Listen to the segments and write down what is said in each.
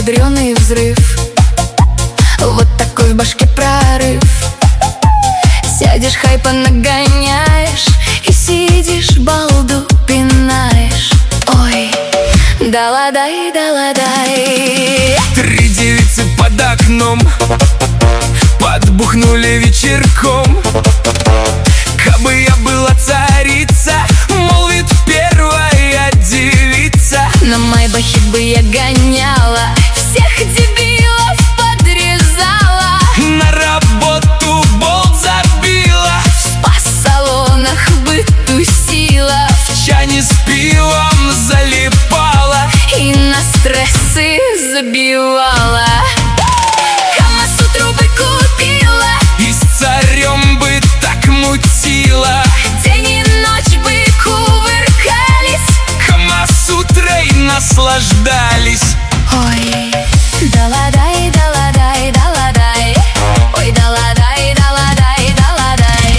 ядреный взрыв. Вот такой в башке прорыв. Сядешь, хайпа нагоняешь и сидишь, балду пинаешь. Ой, да-ладай, да-ладай. 3 девицы под окном подбухнули вечерком. Кабы я была царица, молвит первая девица. На майбахе бы я гоняла, всех дебилов подрезала. На работу болт забила, В спа-салонах бы тусила, в чане с пивом залипала и на стрессы забивала. Камасутру бы купила, и с царем бы так мутила. день и ночь бы кувыркались. Камасутрой наслаждались. Ой, да-ладай, да-ладай, да-ладай. Ой, да-ладай, да-ладай, да-ладай.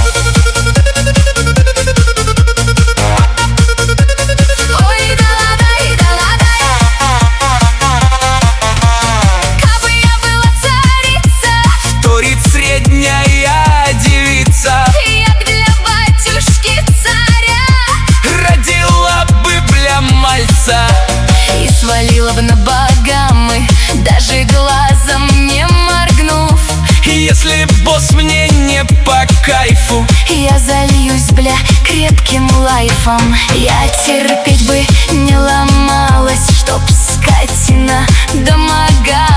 Ой, да-ладай, да-ладай. Кабы я была царица, Вторит средняя девица, я для батюшки царя родила бы бля мальца. и свалила бы на Багамы, даже глазом не моргнув. Если босс мне не по кайфу, Я зальюсь, бля, крепким лайфом. Я терпеть бы не ломалась, чтоб скотина домогалась.